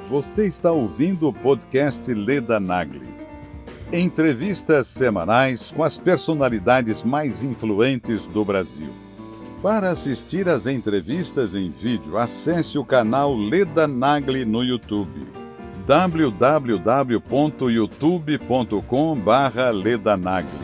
Você está ouvindo o podcast Leda Nagli. Entrevistas semanais com as personalidades mais influentes do Brasil. Para assistir às entrevistas em vídeo, acesse o canal Leda Nagli no YouTube. www.youtube.com/ledanagli.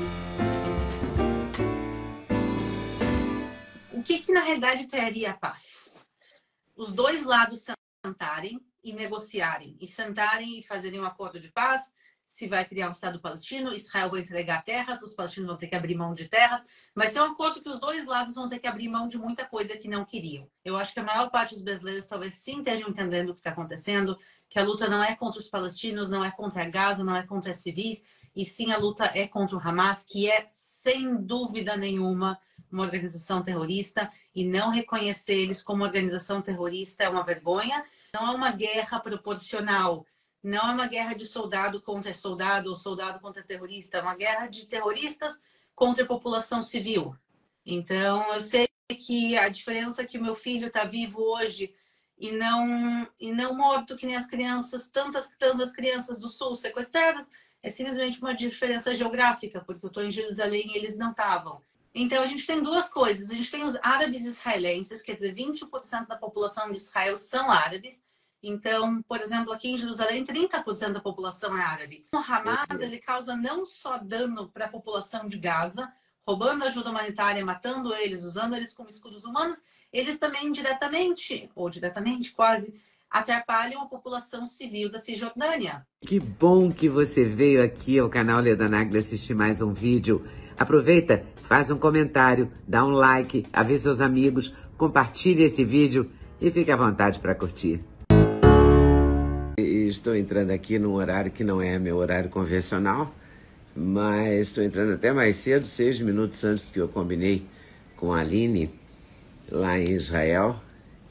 O que na realidade traria a paz? Os dois lados sentarem e negociarem, e sentarem e fazerem um acordo de paz. Se vai criar um Estado palestino, Israel vai entregar terras, os palestinos vão ter que abrir mão de terras, mas é um acordo que os dois lados vão ter que abrir mão de muita coisa que não queriam. Eu acho que a maior parte dos brasileiros talvez sim estejam entendendo o que está acontecendo, que a luta não é contra os palestinos, não é contra a Gaza, não é contra civis, e sim a luta é contra o Hamas, que é, sem dúvida nenhuma, uma organização terrorista, e não reconhecer eles como organização terrorista é uma vergonha. Não é uma guerra proporcional, não é uma guerra de soldado contra soldado ou soldado contra terrorista, é uma guerra de terroristas contra a população civil. Então, eu sei que a diferença é que meu filho está vivo hoje e não morto, que nem as crianças, tantas crianças do Sul sequestradas, é simplesmente uma diferença geográfica, porque eu estou em Jerusalém e eles não estavam. Então, a gente tem duas coisas. A gente tem os árabes israelenses, quer dizer, 20% da população de Israel são árabes. Então, por exemplo, aqui em Jerusalém, 30% da população é árabe. O Hamas, ele causa não só dano para a população de Gaza, roubando ajuda humanitária, matando eles, usando eles como escudos humanos, eles também indiretamente, ou diretamente quase, atrapalham a população civil da Cisjordânia. Que bom que você veio aqui ao canal Leda Nagli assistir mais um vídeo. Aproveita, faz um comentário, dá um like, avisa seus amigos, compartilhe esse vídeo e fique à vontade para curtir. Estou entrando aqui num horário que não é meu horário convencional, mas estou entrando até mais cedo, 6 minutos antes do que eu combinei com a Aline lá em Israel,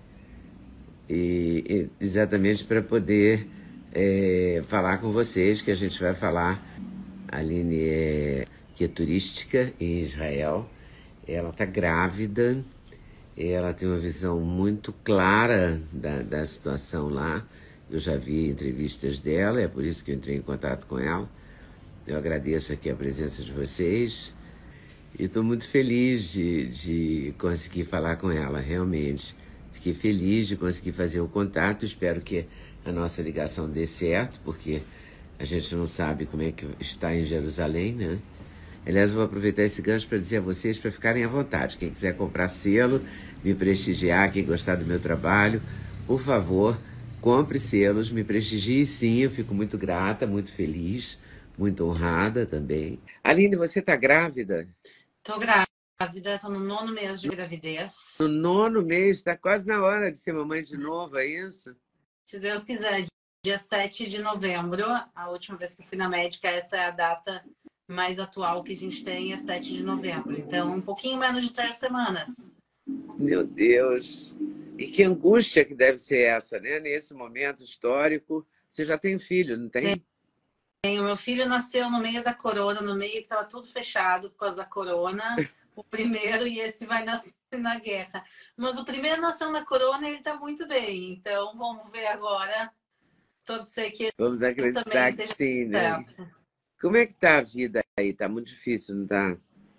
e exatamente para poder falar com vocês, que a gente vai falar. A Aline que é turística em Israel, ela está grávida, ela tem uma visão muito clara da situação lá. Eu já vi entrevistas dela, é por isso que eu entrei em contato com ela. Eu agradeço aqui a presença de vocês e estou muito feliz de conseguir falar com ela, realmente. Fiquei feliz de conseguir fazer o contato, espero que a nossa ligação dê certo, porque a gente não sabe como é que está em Jerusalém, né? Aliás, eu vou aproveitar esse gancho para dizer a vocês para ficarem à vontade. Quem quiser comprar selo, me prestigiar, quem gostar do meu trabalho, por favor, compre selos, me prestigie sim, eu fico muito grata, muito feliz, muito honrada também. Aline, você está grávida? Estou grávida, estou no 9º mês de gravidez. No 9º mês, está quase na hora de ser mamãe de novo, é isso? Se Deus quiser, dia 7 de novembro, a última vez que eu fui na médica, essa é a data mais atual que a gente tem, é 7 de novembro. Então, um pouquinho menos de 3 semanas. Meu Deus! E que angústia que deve ser essa, né? Nesse momento histórico. Você já tem filho, não tem? Tenho. Meu filho nasceu no meio da corona, no meio que estava tudo fechado por causa da corona. O primeiro, e esse vai nascer na guerra. Mas o primeiro nasceu na corona e ele está muito bem. Então, vamos ver agora. Todos sei que vamos acreditar que sim, né? Certo. Como é que tá a vida aí? Tá muito difícil, não tá?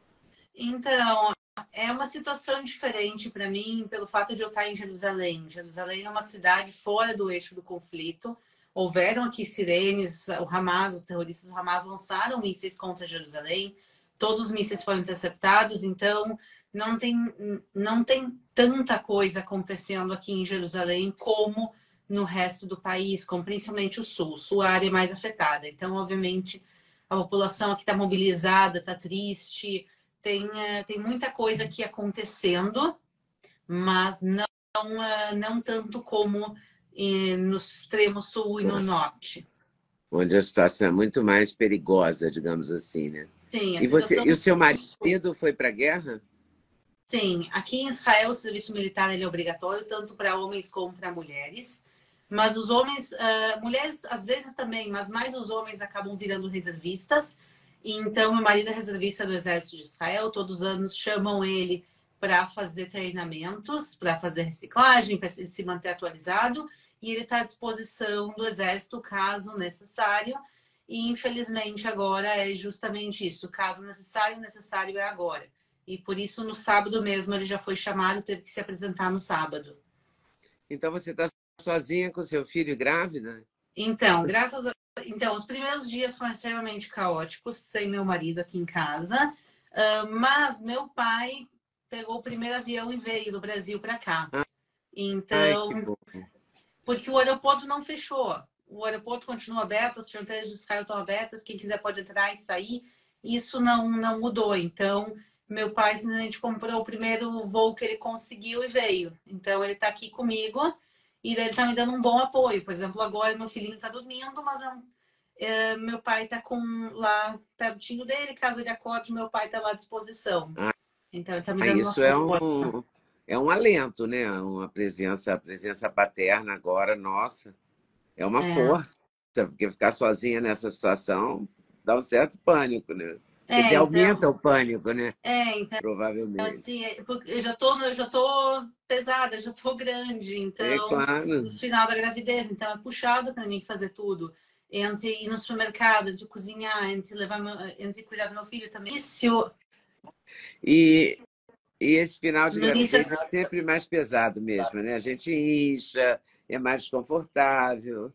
Então, é uma situação diferente para mim pelo fato de eu estar em Jerusalém. Jerusalém é uma cidade fora do eixo do conflito. Houveram aqui sirenes, o Hamas, os terroristas do Hamas lançaram mísseis contra Jerusalém. Todos os mísseis foram interceptados, então não tem tanta coisa acontecendo aqui em Jerusalém como no resto do país, como principalmente o sul. O sul é a área mais afetada. Então, obviamente, a população aqui está mobilizada, está triste, tem muita coisa aqui acontecendo, mas não tanto como no extremo sul e no norte. Onde a situação é muito mais perigosa, digamos assim, né? Sim, e o seu marido foi para a guerra? Sim, aqui em Israel o serviço militar ele é obrigatório, tanto para homens como para mulheres. Mas os homens, mulheres às vezes também, mas mais os homens acabam virando reservistas. Então, meu marido é reservista do Exército de Israel, todos os anos chamam ele para fazer treinamentos, para fazer reciclagem, para ele se manter atualizado, e ele está à disposição do Exército, caso necessário. E, infelizmente, agora é justamente isso. Caso necessário, necessário é agora. E, por isso, no sábado mesmo, ele já foi chamado, teve que se apresentar no sábado. Então, você está sozinha com seu filho grávida? Então, Então, os primeiros dias foram extremamente caóticos, sem meu marido aqui em casa. Mas meu pai pegou o primeiro avião e veio do Brasil para cá. Então, que bom. Porque o aeroporto não fechou. O aeroporto continua aberto, as fronteiras de Israel estão abertas, quem quiser pode entrar e sair. Isso não mudou. Então, meu pai simplesmente comprou o primeiro voo que ele conseguiu e veio. Então, ele está aqui comigo e ele está me dando um bom apoio. Por exemplo, agora meu filhinho está dormindo, mas meu pai está lá pertinho dele. Caso ele acorde, meu pai está lá à disposição. Então, ele está me dando isso é um alento, né? A presença paterna agora, nossa, é uma força, porque ficar sozinha nessa situação dá um certo pânico, né? Quer dizer, aumenta o pânico, né? Então, provavelmente. Assim, eu já tô pesada, já tô grande, então, claro. No final da gravidez, então é puxado para mim fazer tudo. Entre ir no supermercado, entre cozinhar, entre cuidar do meu filho também. E esse final de gravidez é sempre mais pesado mesmo, né? A gente incha, é mais desconfortável.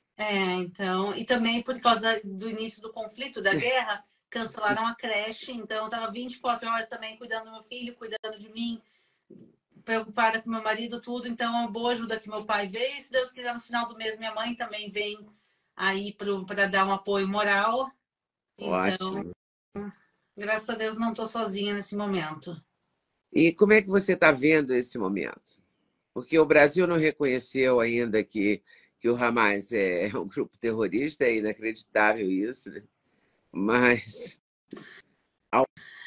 Então, e também por causa do início do conflito, da guerra, cancelaram a creche, então eu estava 24 horas também cuidando do meu filho, cuidando de mim, preocupada com meu marido, tudo. Então, é uma boa ajuda que meu pai veio. E, se Deus quiser, no final do mês, minha mãe também vem aí para dar um apoio moral. Então, graças a Deus, não estou sozinha nesse momento. E como é que você está vendo esse momento? Porque o Brasil não reconheceu ainda que o Hamas é um grupo terrorista, é inacreditável isso, né? Mas a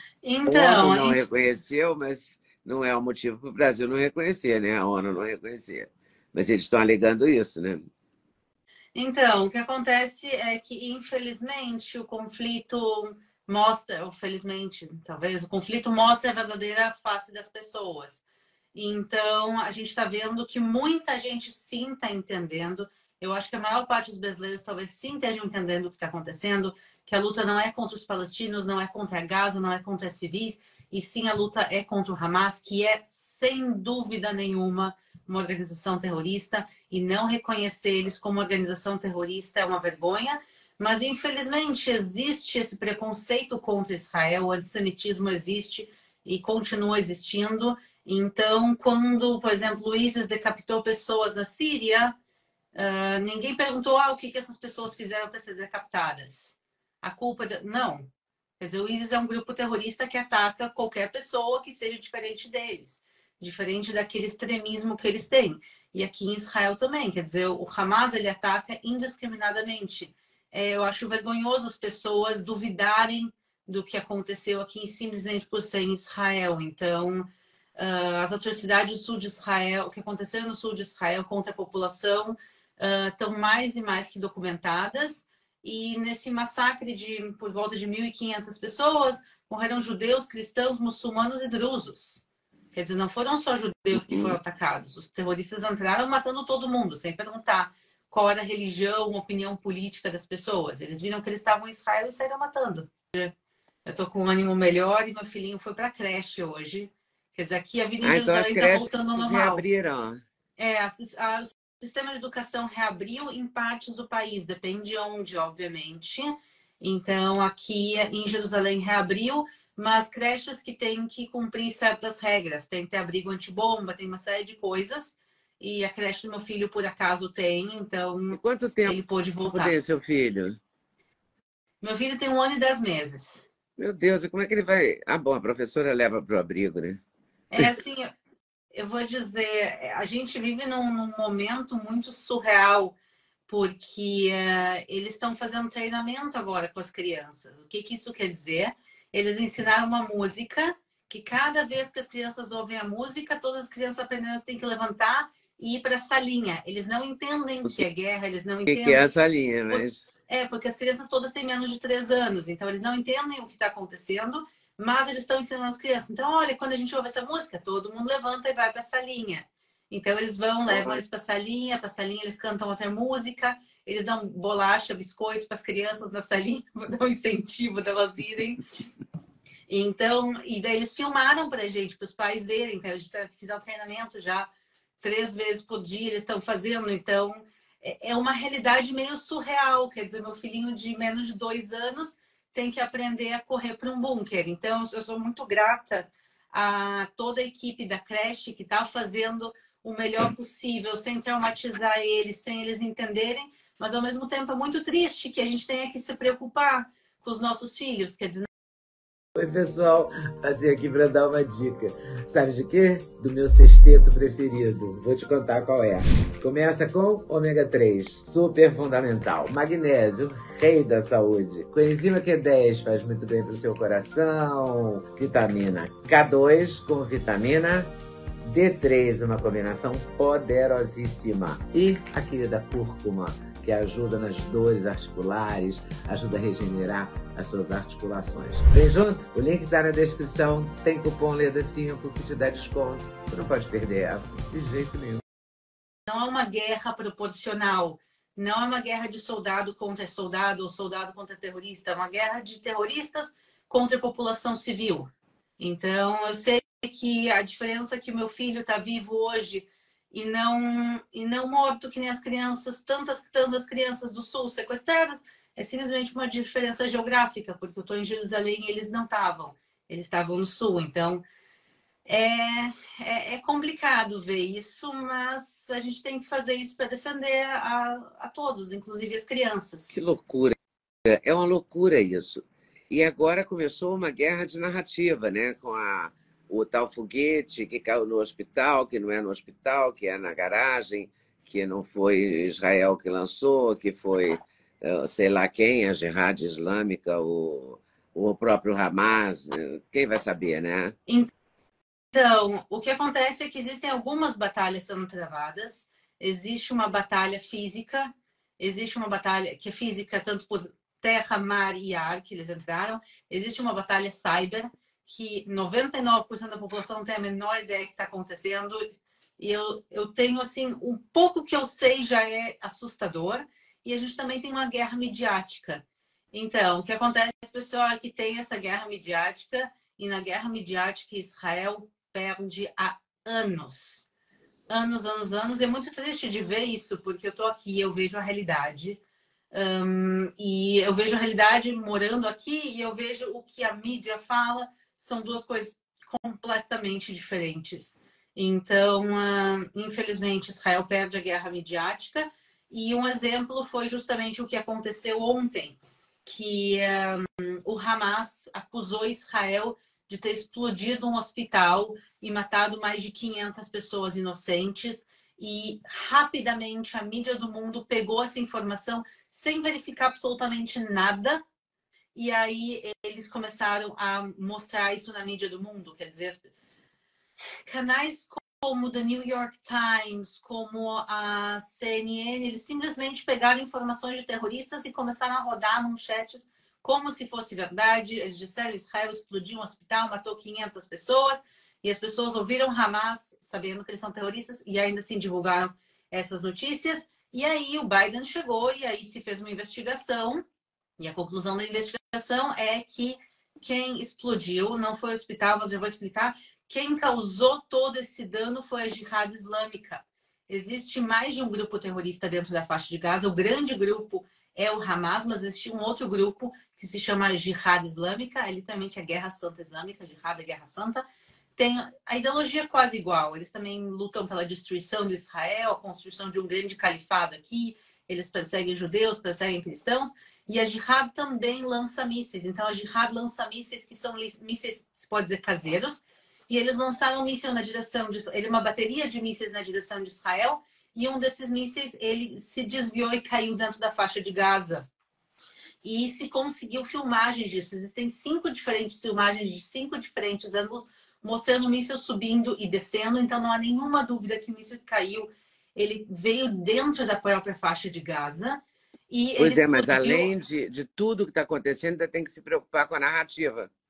ONU não reconheceu, mas não é um motivo para o Brasil não reconhecer, né? A ONU não reconhecer. Mas eles estão alegando isso, né? Então, o que acontece é que, infelizmente, o conflito mostra, ou felizmente, talvez, o conflito mostra a verdadeira face das pessoas. Então, a gente está vendo que muita gente sim está entendendo. Eu acho que a maior parte dos brasileiros talvez sim estejam entendendo o que está acontecendo, que a luta não é contra os palestinos, não é contra a Gaza, não é contra civis, e sim a luta é contra o Hamas, que é, sem dúvida nenhuma, uma organização terrorista, e não reconhecer eles como organização terrorista é uma vergonha. Mas, infelizmente, existe esse preconceito contra Israel, o antissemitismo existe e continua existindo. Então, quando, por exemplo, o ISIS decapitou pessoas na Síria, ninguém perguntou o que essas pessoas fizeram para ser decapitadas. A culpa... Não. Quer dizer, o ISIS é um grupo terrorista que ataca qualquer pessoa que seja diferente deles, diferente daquele extremismo que eles têm. E aqui em Israel também. Quer dizer, o Hamas, ele ataca indiscriminadamente. Eu acho vergonhoso as pessoas duvidarem do que aconteceu aqui simplesmente por ser em Israel. Então, as atrocidades do sul de Israel, o que aconteceu no sul de Israel contra a população, estão mais e mais que documentadas. E nesse massacre por volta de 1.500 pessoas, morreram judeus, cristãos, muçulmanos e drusos. Quer dizer, não foram só judeus que foram atacados. Os terroristas entraram matando todo mundo, sem perguntar qual era a religião, a opinião política das pessoas. Eles viram que eles estavam em Israel e saíram matando. Eu estou com um ânimo melhor e meu filhinho foi para a creche hoje. Quer dizer, aqui a vida em Jerusalém está voltando ao normal. Reabriram. O sistema de educação reabriu em partes do país, depende de onde, obviamente. Então, aqui em Jerusalém reabriu, mas creches que têm que cumprir certas regras. Tem que ter abrigo antibomba, tem uma série de coisas. E a creche do meu filho, por acaso, tem, então e quanto tempo ele pôde voltar. Tem seu filho? Meu filho tem 1 ano e 10 meses. Meu Deus, e como é que ele vai... bom, a professora leva para o abrigo, né? Assim, eu vou dizer, a gente vive num momento muito surreal, porque eles estão fazendo treinamento agora com as crianças. O que isso quer dizer? Eles ensinaram uma música que cada vez que as crianças ouvem a música, todas as crianças aprendendo que tem que levantar e ir para a salinha. Eles não entendem o que é guerra, eles não entendem... O que é a salinha, mas... Porque as crianças todas têm menos de 3 anos, então eles não entendem o que está acontecendo, mas eles estão ensinando as crianças. Então, olha, quando a gente ouve essa música, todo mundo levanta e vai para a salinha. Então, eles vão, levam eles para a salinha eles cantam outra música, eles dão bolacha, biscoito para as crianças na salinha, para dar um incentivo delas irem. Então, e daí eles filmaram para a gente, para os pais verem. Então, eles fizeram treinamento já 3 vezes por dia, eles estão fazendo. Então, é uma realidade meio surreal. Quer dizer, meu filhinho de menos de 2 anos tem que aprender a correr para um bunker. Então, eu sou muito grata a toda a equipe da creche que está fazendo o melhor possível, sem traumatizar eles, sem eles entenderem, mas ao mesmo tempo é muito triste que a gente tenha que se preocupar com os nossos filhos. Quer dizer, oi, pessoal, passei aqui para dar uma dica. Sabe de quê? Do meu sexteto preferido. Vou te contar qual é. Começa com ômega 3, super fundamental. Magnésio, rei da saúde. Coenzima Q10 faz muito bem para o seu coração. Vitamina K2 com vitamina D3, uma combinação poderosíssima. E a querida cúrcuma, que ajuda nas dores articulares, ajuda a regenerar as suas articulações. Vem junto? O link está na descrição. Tem cupom LEDA5 que te dá desconto. Você não pode perder essa, de jeito nenhum. não é uma guerra proporcional. Não é uma guerra de soldado contra soldado ou soldado contra terrorista. É uma guerra de terroristas contra a população civil. Então, eu sei que a diferença é que meu filho está vivo hoje e não morto que nem as crianças, tantas crianças do Sul sequestradas, é simplesmente uma diferença geográfica, porque eu estou em Jerusalém e eles não estavam. Eles estavam no Sul. Então, é complicado ver isso, mas a gente tem que fazer isso para defender a todos, inclusive as crianças. Que loucura. É uma loucura isso. E agora começou uma guerra de narrativa, né? Com o tal foguete que caiu no hospital, que não é no hospital, que é na garagem, que não foi Israel que lançou, que foi sei lá quem, a Jihad Islâmica, o próprio Hamas, quem vai saber, né? Então, o que acontece é que existem algumas batalhas sendo travadas. Existe uma batalha física, existe uma batalha que é física tanto por terra, mar e ar, que eles entraram. Existe uma batalha cyber, que 99% da população não tem a menor ideia do que está acontecendo. E eu tenho, assim, um pouco que eu sei já é assustador. E a gente também tem uma guerra midiática. Então, o que acontece, pessoal, é que tem essa guerra midiática, e na guerra midiática Israel perde há anos. Anos. É muito triste de ver isso, porque eu tô aqui, eu vejo a realidade. E eu vejo a realidade morando aqui e eu vejo o que a mídia fala, são duas coisas completamente diferentes. Então, infelizmente, Israel perde a guerra midiática. E um exemplo foi justamente o que aconteceu ontem, que o Hamas acusou Israel de ter explodido um hospital e matado mais de 500 pessoas inocentes. E rapidamente a mídia do mundo pegou essa informação sem verificar absolutamente nada. E aí eles começaram a mostrar isso na mídia do mundo. Quer dizer, canais como The New York Times, como a CNN, eles simplesmente pegaram informações de terroristas e começaram a rodar manchetes como se fosse verdade. Eles disseram que Israel explodiu um hospital, matou 500 pessoas, e as pessoas ouviram Hamas, sabendo que eles são terroristas, e ainda assim divulgaram essas notícias. E aí o Biden chegou e aí se fez uma investigação, e a conclusão da investigação é que quem explodiu não foi o hospital, mas eu vou explicar. Quem causou todo esse dano foi a Jihad Islâmica. Existe mais de um grupo terrorista dentro da faixa de Gaza. O grande grupo é o Hamas, mas existe um outro grupo que se chama Jihad Islâmica. É literalmente a Guerra Santa Islâmica. Jihad é Guerra Santa. Tem a ideologia quase igual. Eles também lutam pela destruição de Israel, a construção de um grande califado aqui. Eles perseguem judeus, perseguem cristãos. E a Jihad também lança mísseis. Então, a Jihad lança mísseis que são mísseis, se pode dizer, caseiros. E eles lançaram um míssil na direção de... uma bateria de mísseis na direção de Israel. E um desses mísseis, ele se desviou e caiu dentro da faixa de Gaza. E se conseguiu filmagens disso. Existem 5 diferentes filmagens de 5 diferentes ângulos, mostrando o míssil subindo e descendo. Então, não há nenhuma dúvida que o míssil que caiu, ele veio dentro da própria faixa de Gaza. E pois ele mas além de tudo que está acontecendo, ainda tem que se preocupar com a narrativa.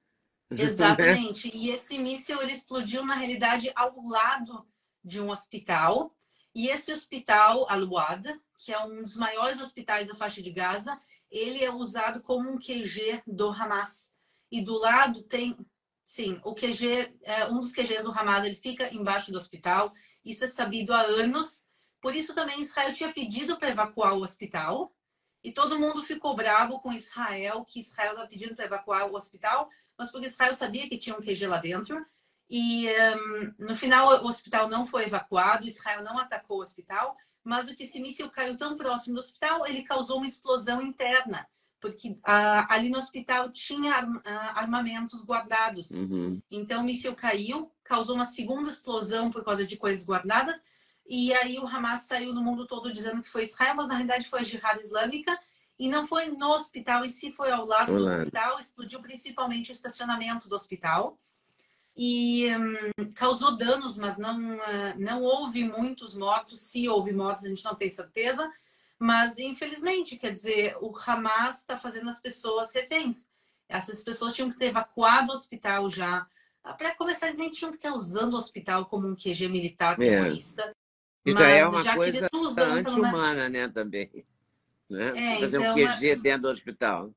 Exatamente. E esse míssil ele explodiu na realidade ao lado de um hospital. E esse hospital, Al-Wad, que é um dos maiores hospitais da faixa de Gaza, ele é usado como um QG do Hamas. E do lado tem, sim, o QG, um dos QGs do Hamas, ele fica embaixo do hospital. Isso é sabido há anos. Por isso também Israel tinha pedido para evacuar o hospital. E todo mundo ficou bravo com Israel, que Israel estava pedindo para evacuar o hospital, mas porque Israel sabia que tinha um QG lá dentro. E no final o hospital não foi evacuado, Israel não atacou o hospital, mas o que esse míssil caiu tão próximo do hospital, ele causou uma explosão interna, porque ali no hospital tinha armamentos guardados. Uhum. Então o míssil caiu, causou uma segunda explosão por causa de coisas guardadas, e aí o Hamas saiu no mundo todo dizendo que foi Israel, mas na realidade foi a Jihad Islâmica. E não foi no hospital, e se foi ao lado do hospital, explodiu principalmente o estacionamento do hospital. E causou danos, mas não houve muitos mortos. Se houve mortos, a gente não tem certeza. Mas, infelizmente, quer dizer, o Hamas está fazendo as pessoas reféns. Essas pessoas tinham que ter evacuado o hospital já. Para começar, eles nem tinham que estar usando o hospital como um QG militar terrorista. Já é Mas uma já que eles coisa estão usando pelo menos... anti-humana, né, também. Né? Você fazer um então, QG dentro do hospital.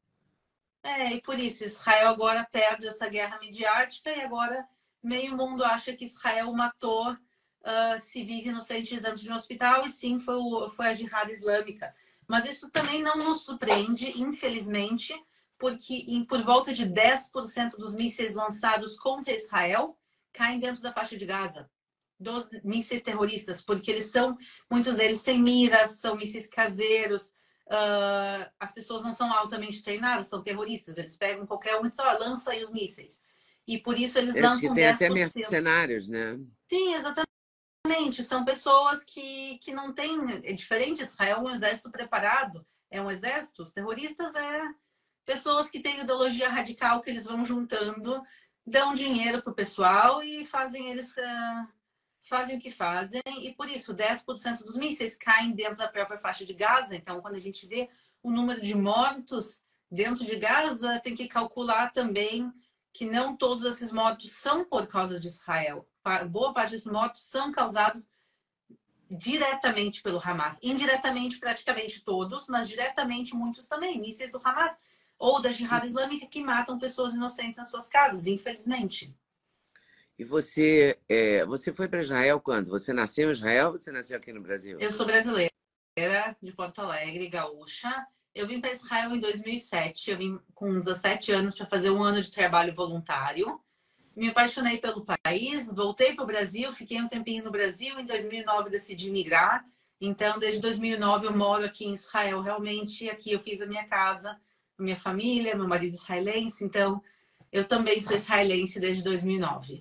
e por isso, Israel agora perde essa guerra midiática e agora meio mundo acha que Israel matou civis inocentes dentro de um hospital e sim, foi a Jihad Islâmica. Mas isso também não nos surpreende, infelizmente, porque por volta de 10% dos mísseis lançados contra Israel caem dentro da faixa de Gaza. Dos mísseis terroristas, porque muitos deles sem miras, são mísseis caseiros. As pessoas não são altamente treinadas, são terroristas. Eles pegam qualquer um e dizem, lança aí os mísseis. E por isso eles Acho que lançam tem até 10%. mercenários, né? Sim, exatamente. São pessoas que não têm... É diferente, Israel é um exército preparado. É um exército. Os terroristas pessoas que têm ideologia radical que eles vão juntando, dão dinheiro pro pessoal e fazem eles... fazem o que fazem, e por isso 10% dos mísseis caem dentro da própria faixa de Gaza. Então, quando a gente vê o número de mortos dentro de Gaza, tem que calcular também que não todos esses mortos são por causa de Israel. Boa parte desses mortos são causados diretamente pelo Hamas. Indiretamente, praticamente todos, mas diretamente muitos também. Mísseis do Hamas ou da Jihad Islâmica que matam pessoas inocentes nas suas casas, infelizmente. E você foi para Israel quando? Você nasceu em Israel ou você nasceu aqui no Brasil? Eu sou brasileira, de Porto Alegre, gaúcha. Eu vim para Israel em 2007. Eu vim com 17 anos para fazer um ano de trabalho voluntário. Me apaixonei pelo país, voltei para o Brasil, fiquei um tempinho no Brasil. Em 2009 decidi migrar. Então, desde 2009 eu moro aqui em Israel. Realmente, aqui eu fiz a minha casa, minha família, meu marido israelense. Então, eu também sou israelense desde 2009.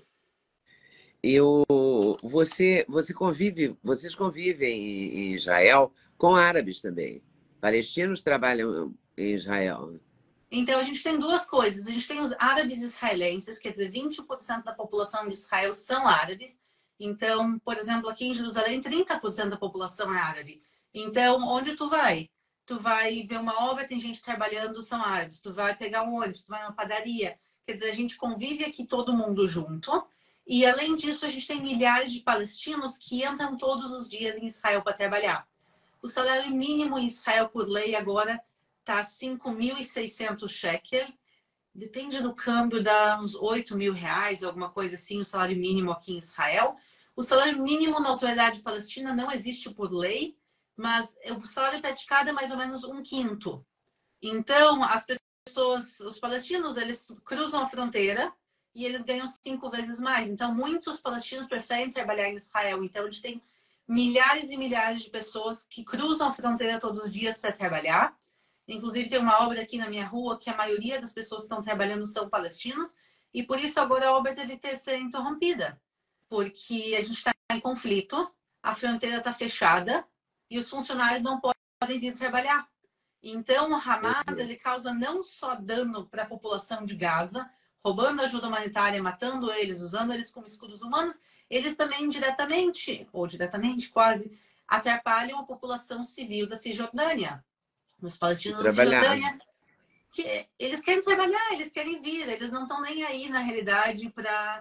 Vocês convivem em Israel com árabes também. Palestinos trabalham em Israel. Então, a gente tem duas coisas. A gente tem os árabes israelenses, quer dizer, 20% da população de Israel são árabes. Então, por exemplo, aqui em Jerusalém, 30% da população é árabe. Então, onde tu vai? Tu vai ver uma obra, tem gente trabalhando, são árabes. Tu vai pegar um ônibus, tu vai numa padaria. Quer dizer, a gente convive aqui todo mundo junto. E, além disso, a gente tem milhares de palestinos que entram todos os dias em Israel para trabalhar. O salário mínimo em Israel, por lei, agora tá 5.600 shekel. Depende do câmbio, dá uns 8 mil reais, alguma coisa assim, o salário mínimo aqui em Israel. O salário mínimo na autoridade palestina não existe por lei, mas o salário praticado é mais ou menos um quinto. Então, as pessoas, os palestinos, eles cruzam a fronteira e eles ganham 5 vezes mais. Então, muitos palestinos preferem trabalhar em Israel. Então, a gente tem milhares e milhares de pessoas que cruzam a fronteira todos os dias para trabalhar. Inclusive, tem uma obra aqui na minha rua que a maioria das pessoas que estão trabalhando são palestinos. E por isso agora a obra teve que ser interrompida. Porque a gente está em conflito, a fronteira está fechada e os funcionários não podem vir trabalhar. Então, o Hamas ele causa não só dano para a população de Gaza, roubando ajuda humanitária, matando eles, usando eles como escudos humanos, eles também indiretamente, ou diretamente quase, atrapalham a população civil da Cisjordânia. Os palestinos da Cisjordânia que eles querem trabalhar, eles querem vir, eles não estão nem aí, na realidade,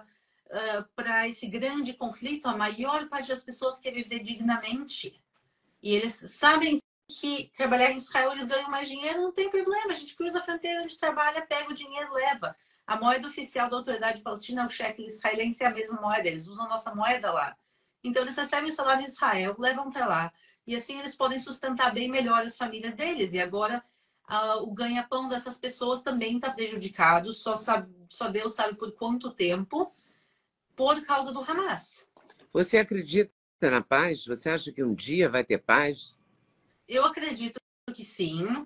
para esse grande conflito. A maior parte das pessoas quer viver dignamente. E eles sabem que trabalhar em Israel eles ganham mais dinheiro, não tem problema. A gente cruza a fronteira, a gente trabalha, pega o dinheiro, leva. A moeda oficial da autoridade palestina é o shekel israelense, é a mesma moeda. Eles usam a nossa moeda lá. Então, eles recebem o salário em Israel, levam para lá. E assim eles podem sustentar bem melhor as famílias deles. E agora, o ganha-pão dessas pessoas também está prejudicado. Só Deus sabe por quanto tempo, por causa do Hamas. Você acredita na paz? Você acha que um dia vai ter paz? Eu acredito que sim,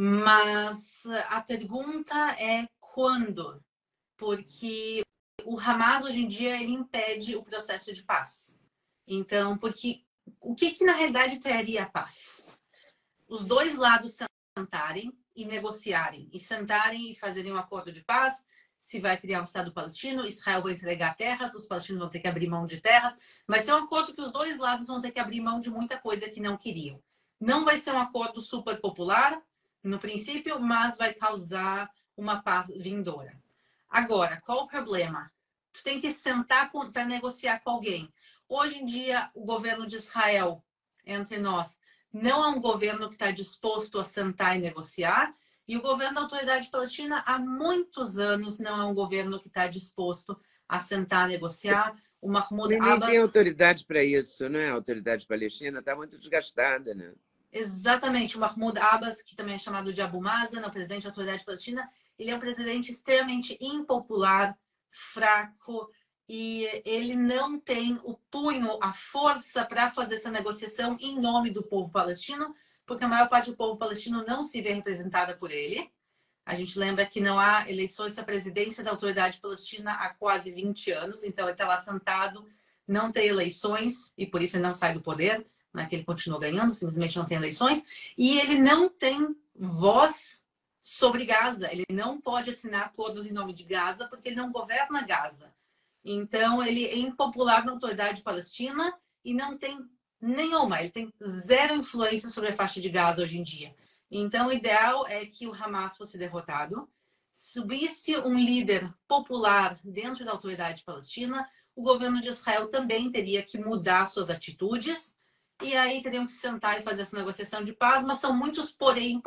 mas a pergunta é quando? Porque o Hamas, hoje em dia, ele impede o processo de paz. Então, porque o que na realidade traria a paz? Os dois lados sentarem e negociarem, e sentarem e fazerem um acordo de paz. Se vai criar um Estado palestino, Israel vai entregar terras, os palestinos vão ter que abrir mão de terras. Vai ser um acordo que os dois lados vão ter que abrir mão de muita coisa que não queriam. Não vai ser um acordo super popular, no princípio, mas vai causar uma paz vindoura. Agora, qual o problema? Tu tem que sentar para negociar com alguém. Hoje em dia, o governo de Israel, entre nós, não é um governo que está disposto a sentar e negociar. E o governo da Autoridade Palestina, há muitos anos, não é um governo que está disposto a sentar a negociar. O Mahmoud Nem Abbas... tem autoridade para isso, né? A Autoridade Palestina está muito desgastada, né? Exatamente. O Mahmoud Abbas, que também é chamado de Abu Mazen, o presidente da Autoridade Palestina, ele é um presidente extremamente impopular, fraco, e ele não tem o punho, a força para fazer essa negociação em nome do povo palestino, porque a maior parte do povo palestino não se vê representada por ele. A gente lembra que não há eleições para a presidência da Autoridade Palestina há quase 20 anos, então ele está lá sentado, não tem eleições, e por isso ele não sai do poder, não é que ele continua ganhando, simplesmente não tem eleições, e ele não tem voz sobre Gaza, ele não pode assinar acordos em nome de Gaza, porque ele não governa Gaza. Então, ele é impopular na Autoridade Palestina e não tem nenhuma, ele tem zero influência sobre a faixa de Gaza hoje em dia. Então, o ideal é que o Hamas fosse derrotado, subisse um líder popular dentro da Autoridade Palestina, o governo de Israel também teria que mudar suas atitudes, e aí teriam que sentar e fazer essa negociação de paz, mas são muitos porém.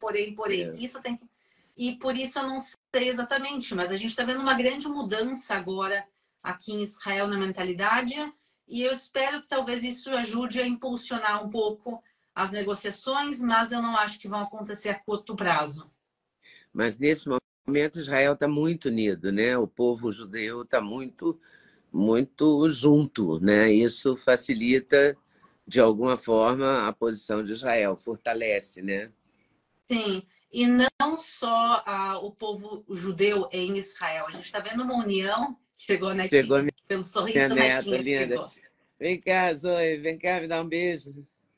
Isso tem que... E por isso eu não sei exatamente, mas a gente está vendo uma grande mudança agora aqui em Israel na mentalidade, e eu espero que talvez isso ajude a impulsionar um pouco as negociações, mas eu não acho que vão acontecer a curto prazo. Mas nesse momento Israel está muito unido, né? O povo judeu está muito junto, né? Isso facilita de alguma forma a posição de Israel, fortalece, né? Sim, e não só o povo judeu em Israel. A gente está vendo uma união. Chegou a netinha, Chegou pelo sorriso da neta, netinha que linda. chegou. Vem cá, Zoe, vem cá me dar um beijo.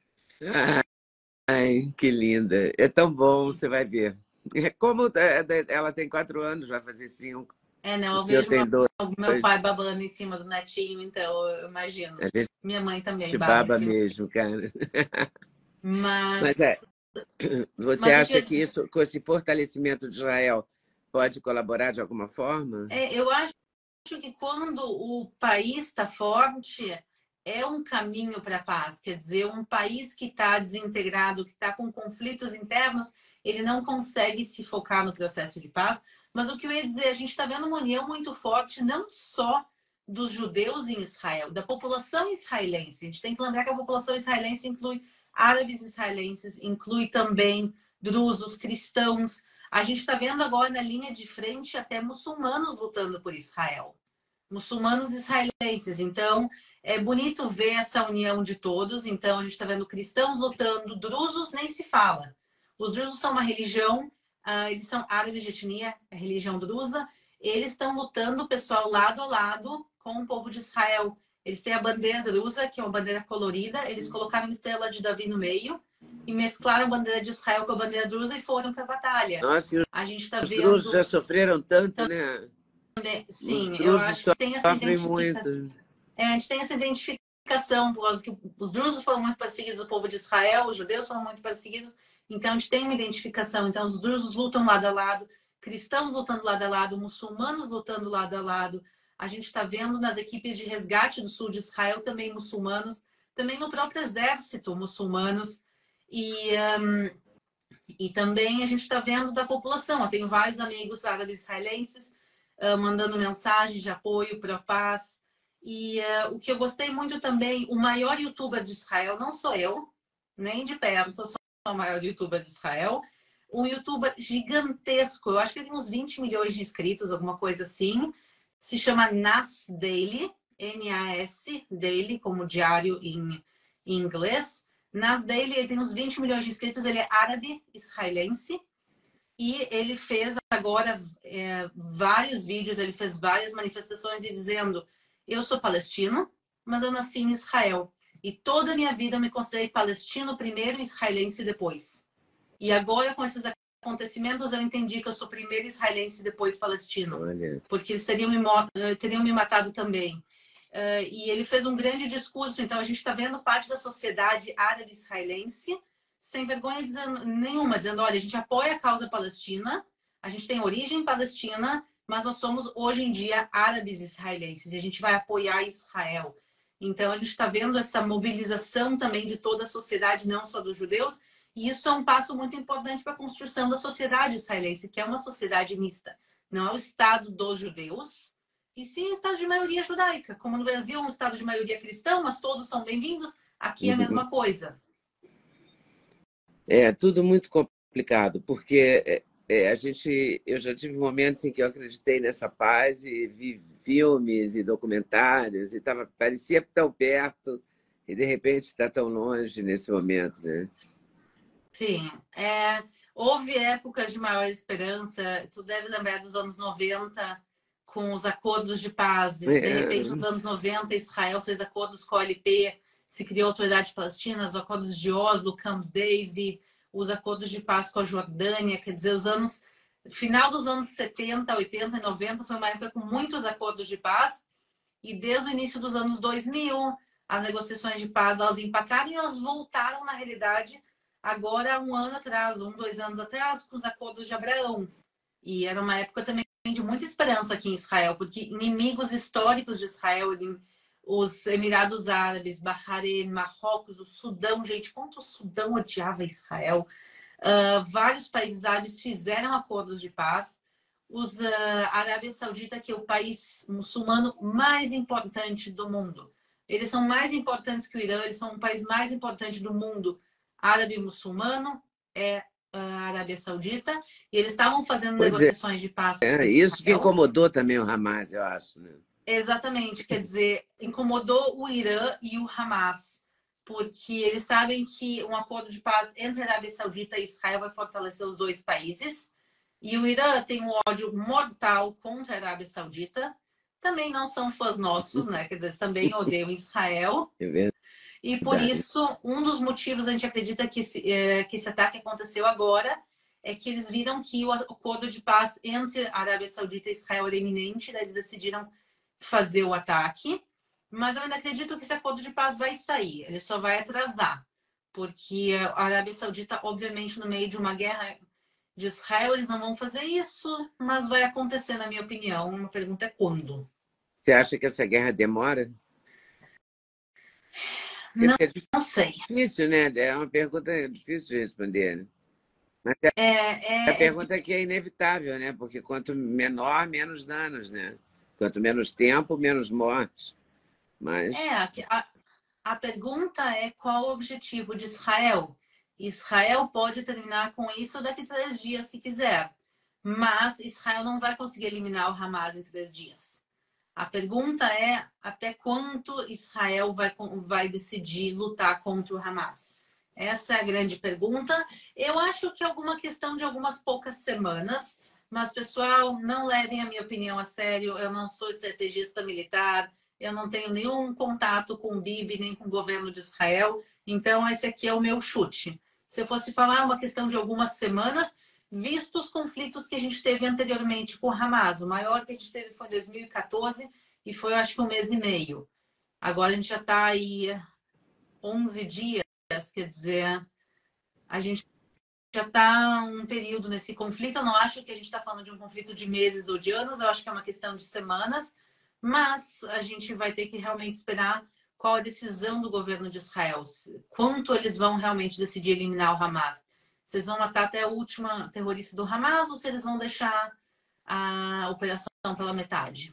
Ai, que linda. É tão bom, você vai ver. Como ela tem 4 anos, vai fazer 5. Não, O eu senhor vejo tem 2. meu pai babando em cima do netinho, então eu imagino. A gente Minha mãe também te baba em baba cima. mesmo, cara. Mas Você eu acha queria que dizer, isso, com esse fortalecimento de Israel, pode colaborar de alguma forma? eu acho que quando o país está forte, é um caminho para a paz. Quer dizer, um país que está desintegrado, que está com conflitos internos, ele não consegue se focar no processo de paz. Mas o que eu ia dizer, a gente está vendo uma união muito forte, não só dos judeus em Israel, da população israelense. A gente tem que lembrar que a população israelense inclui árabes israelenses, inclui também drusos, cristãos. A gente está vendo agora na linha de frente até muçulmanos lutando por Israel. Muçulmanos israelenses. Então, é bonito ver essa união de todos. Então, a gente está vendo cristãos lutando, drusos nem se fala. Os drusos são uma religião, eles são árabes de etnia, a religião drusa. Eles estão lutando, pessoal, lado a lado com o povo de Israel. Eles têm a bandeira drusa, que é uma bandeira colorida. Eles colocaram uma estrela de Davi no meio e mesclaram a bandeira de Israel com a bandeira drusa e foram para a batalha. Nossa, e A gente está os vendo... drusos já sofreram tanto, né? Sim, Os eu drusos acho que tem essa sofrem identificação. muito. A gente tem essa identificação por causa que os drusos foram muito perseguidos, o povo de Israel, os judeus foram muito perseguidos, então a gente tem uma identificação. Então os drusos lutam lado a lado, cristãos lutando lado a lado, muçulmanos lutando lado a lado. A gente está vendo nas equipes de resgate do sul de Israel também muçulmanos, também no próprio exército muçulmanos. E também a gente está vendo da população. Eu tenho vários amigos árabes israelenses mandando mensagens de apoio para a paz. E o que eu gostei muito também, o maior youtuber de Israel, não sou eu, nem de perto, eu sou o maior youtuber de Israel, um youtuber gigantesco, eu acho que ele tem uns 20 milhões de inscritos, alguma coisa assim, se chama Nas Daily, N-A-S, Daily, como diário em inglês. Nas Daily, ele tem uns 20 milhões de inscritos, ele é árabe israelense, e ele fez agora vários vídeos, ele fez várias manifestações e dizendo: eu sou palestino, mas eu nasci em Israel. E toda a minha vida eu me considerei palestino primeiro e israelense depois. E agora, com esses acontecimentos, eu entendi que eu sou primeiro israelense e depois palestino. Olha. Porque eles teriam me matado também. E ele fez um grande discurso. Então, a gente está vendo parte da sociedade árabe-israelense sem vergonha nenhuma, dizendo: olha, a gente apoia a causa palestina, a gente tem origem palestina, mas nós somos, hoje em dia, árabes israelenses, e a gente vai apoiar Israel. Então, a gente está vendo essa mobilização também de toda a sociedade, não só dos judeus, e isso é um passo muito importante para a construção da sociedade israelense, que é uma sociedade mista. Não é o Estado dos judeus, e sim o Estado de maioria judaica. Como no Brasil, um Estado de maioria cristão, mas todos são bem-vindos, aqui é a mesma coisa. É tudo muito complicado, porque eu já tive momentos em que eu acreditei nessa paz e vi filmes e documentários e parecia tão perto e de repente está tão longe nesse momento, né? Sim, houve épocas de maior esperança. Tu deve lembrar dos anos 90 com os acordos de paz. De repente, nos anos 90, Israel fez acordos com a OLP, se criou a Autoridade Palestina, os acordos de Oslo, Camp David, os acordos de paz com a Jordânia. Quer dizer, final dos anos 70, 80 e 90 foi uma época com muitos acordos de paz. E desde o início dos anos 2000, as negociações de paz, elas empacaram e elas voltaram, na realidade, agora 1 ano atrás, 2 anos atrás, com os acordos de Abraão. E era uma época também de muita esperança aqui em Israel, porque inimigos históricos de Israel, os Emirados Árabes, Bahrein, Marrocos, o Sudão, gente, quanto o Sudão odiava Israel. Vários países árabes fizeram acordos de paz. A Arábia Saudita, que é o país muçulmano mais importante do mundo. Eles são mais importantes que o Irã, eles são o país mais importante do mundo árabe muçulmano, é a Arábia Saudita, e eles estavam fazendo negociações de paz com Israel. Isso que incomodou também o Hamas, eu acho, né? Exatamente, quer dizer, incomodou o Irã e o Hamas, porque eles sabem que um acordo de paz entre a Arábia Saudita e Israel vai fortalecer os dois países, e o Irã tem um ódio mortal contra a Arábia Saudita, também não são fãs nossos, né? Quer dizer, eles também odeiam Israel. É verdade. E por isso, um dos motivos a gente acredita que esse ataque aconteceu agora é que eles viram que o acordo de paz entre a Arábia Saudita e Israel era iminente, daí eles decidiram fazer o ataque. Mas eu ainda acredito que esse acordo de paz vai sair, ele só vai atrasar. Porque a Arábia Saudita, obviamente, no meio de uma guerra de Israel, eles não vão fazer isso, mas vai acontecer, na minha opinião. Uma pergunta é quando? Você acha que essa guerra demora? Não sei. Difícil, né? É uma pergunta difícil de responder, né? Mas a pergunta que é inevitável, né? Porque quanto menor, menos danos, né? Quanto menos tempo, menos mortes. Mas... a pergunta é qual o objetivo de Israel. Israel pode terminar com isso daqui a 3 dias, se quiser. Mas Israel não vai conseguir eliminar o Hamas em 3 dias. A pergunta é até quanto Israel vai decidir lutar contra o Hamas. Essa é a grande pergunta. Eu acho que é alguma questão de algumas poucas semanas. Mas, pessoal, não levem a minha opinião a sério. Eu não sou estrategista militar. Eu não tenho nenhum contato com o Bibi, nem com o governo de Israel. Então, esse aqui é o meu chute. Se eu fosse falar uma questão de algumas semanas, visto os conflitos que a gente teve anteriormente com o Hamas. O maior que a gente teve foi em 2014 e foi, acho que, 1 mês e meio. Agora a gente já está aí 11 dias, quer dizer, a gente já está um período nesse conflito. Eu não acho que a gente está falando de um conflito de meses ou de anos, eu acho que é uma questão de semanas, mas a gente vai ter que realmente esperar qual a decisão do governo de Israel, quanto eles vão realmente decidir eliminar o Hamas. Se eles vão matar até a última terrorista do Hamas ou se eles vão deixar a operação pela metade.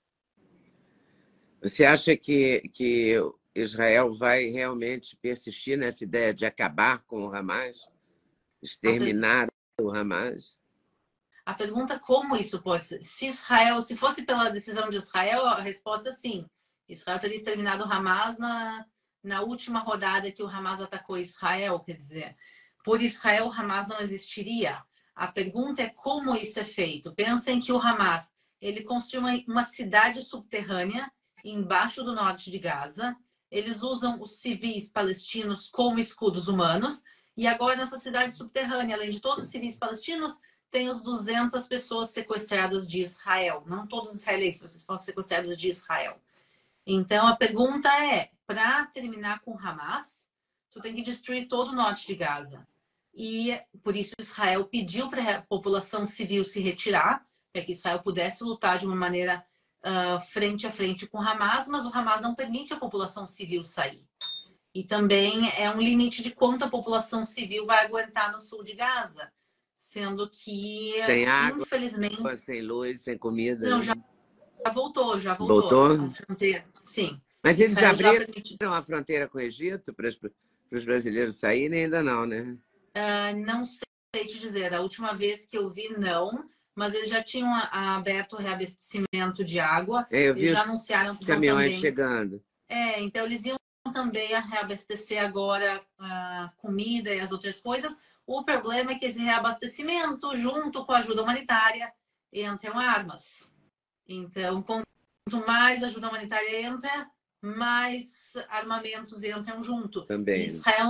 Você acha que Israel vai realmente persistir nessa ideia de acabar com o Hamas? Exterminar o Hamas? A pergunta é como isso pode ser. Se fosse pela decisão de Israel, a resposta é sim. Israel teria exterminado o Hamas na última rodada que o Hamas atacou Israel, quer dizer, por Israel o Hamas não existiria. A pergunta é como isso é feito. Pensem que o Hamas, ele construiu uma cidade subterrânea embaixo do norte de Gaza. Eles usam os civis palestinos como escudos humanos. E agora nessa cidade subterrânea, além de todos os civis palestinos, tem os 200 pessoas sequestradas de Israel. Não todos os israelenses, vocês foram sequestrados de Israel. Então, a pergunta é, para terminar com Hamas, tu tem que destruir todo o norte de Gaza. E, por isso, Israel pediu para a população civil se retirar, para que Israel pudesse lutar de uma maneira frente a frente com Hamas, mas o Hamas não permite a população civil sair. E também é um limite de quanto a população civil vai aguentar no sul de Gaza. Sendo que, sem água, infelizmente... sem luz, sem comida. Não, já voltou. Voltou? A fronteira, sim. Mas eles Israel já abriram permitiu. a fronteira com o Egito para os brasileiros saírem? Ainda não, né? Não sei te dizer. A última vez que eu vi, não. Mas eles já tinham aberto o reabastecimento de água. Eu vi eles já os anunciaram que caminhões também... chegando. Então eles iam também a reabastecer agora a comida e as outras coisas. O problema é que esse reabastecimento, junto com a ajuda humanitária, entram armas. Então, quanto mais ajuda humanitária entra, mais armamentos entram junto. Também. E Israel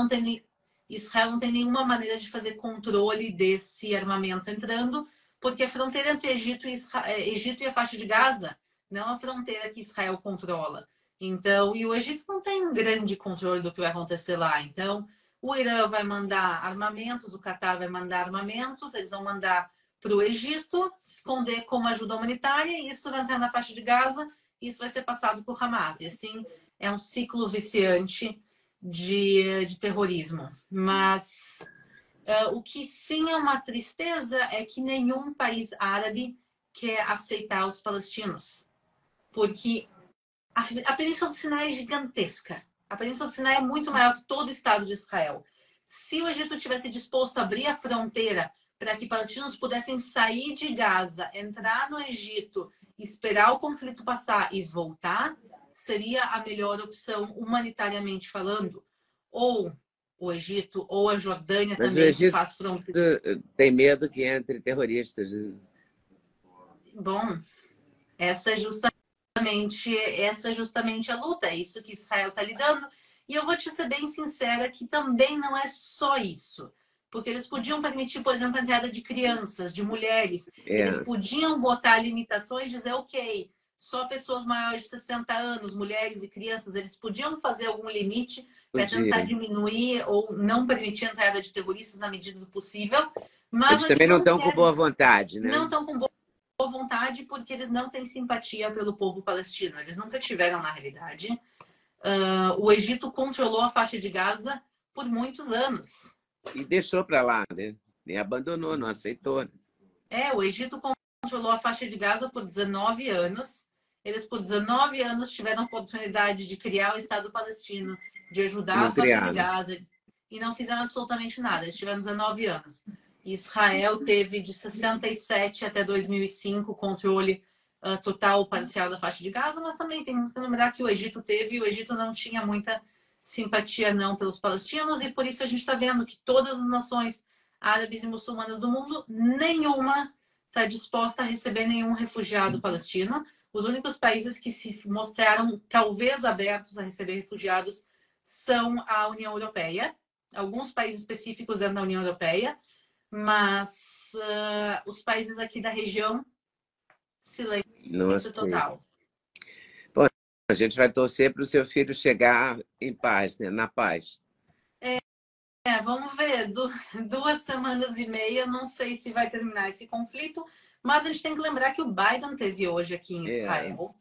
não tem nenhuma maneira de fazer controle desse armamento entrando, porque a fronteira entre Egito e a faixa de Gaza não é a fronteira que Israel controla. Então, e o Egito não tem um grande controle do que vai acontecer lá. Então, o Irã vai mandar armamentos, o Catar vai mandar armamentos, eles vão mandar para o Egito, esconder como ajuda humanitária, e isso vai entrar na faixa de Gaza, e isso vai ser passado por Hamas. E assim, é um ciclo viciante de terrorismo. Mas o que sim é uma tristeza é que nenhum país árabe quer aceitar os palestinos. Porque a Península do Sinai é gigantesca. A Península do Sinai é muito maior que todo o Estado de Israel. Se o Egito tivesse disposto a abrir a fronteira para que palestinos pudessem sair de Gaza, entrar no Egito, esperar o conflito passar e voltar, seria a melhor opção humanitariamente falando. Ou o Egito ou a Jordânia Mas também, o Egito que faz fronteira. tem medo que entre terroristas. Bom, essa é justamente a luta, é isso que Israel está lidando. E eu vou te ser bem sincera que também não é só isso. Porque eles podiam permitir, por exemplo, a entrada de crianças, de mulheres. Eles podiam botar limitações, dizer, ok, só pessoas maiores de 60 anos, mulheres e crianças, eles podiam fazer algum limite para tentar diminuir ou não permitir a entrada de terroristas na medida do possível. Mas eles também não estão com boa vontade, né? Não estão com boa vontade porque eles não têm simpatia pelo povo palestino. Eles nunca tiveram, na realidade. O Egito controlou a faixa de Gaza por muitos anos. E deixou para lá, né? E abandonou, não aceitou. O Egito controlou a faixa de Gaza por 19 anos. Eles, por 19 anos, tiveram a oportunidade de criar o Estado palestino, de ajudar a faixa de Gaza, e não fizeram absolutamente nada. Eles tiveram 19 anos. Israel teve de 67 até 2005 controle total ou parcial da faixa de Gaza, mas também tem que lembrar que o Egito teve, e o Egito não tinha muita simpatia não pelos palestinos, e por isso a gente está vendo que todas as nações árabes e muçulmanas do mundo, nenhuma está disposta a receber nenhum refugiado palestino. Os únicos países que se mostraram talvez abertos a receber refugiados são a União Europeia, alguns países específicos dentro da União Europeia, mas os países aqui da região, silêncio total. A gente vai torcer para o seu filho chegar em paz, né? Na paz. Vamos ver. 2 semanas e meia, não sei se vai terminar esse conflito, mas a gente tem que lembrar que o Biden teve hoje aqui em Israel.